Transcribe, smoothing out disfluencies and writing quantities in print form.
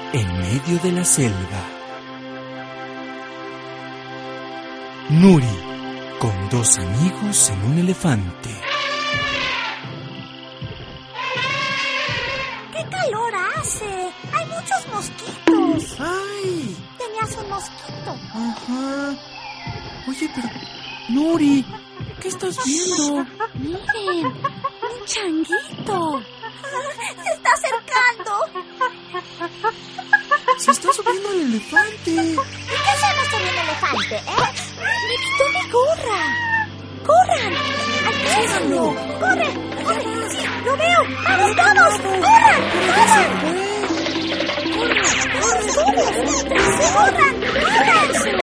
en medio de la selva. Nuri, con dos amigos en un elefante. ¡Qué calor hace! ¡Hay muchos mosquitos! ¡Ay! Tenías un mosquito. Ajá. Oye, pero... Nuri, ¿qué estás viendo? Miren, un changuito. Se está acercando. Se está subiendo al elefante. ¿Y qué hacemos con un elefante, Me quitó mi gorra. ¡Corran! ¡Alcánzalo! ¡Corre! ¡Corre! ¡Sí, lo veo! ¡Vamos todos! ¡Corran! ¡Corran! ¡Corran! ¡Corran! ¡Corran! ¡Corran!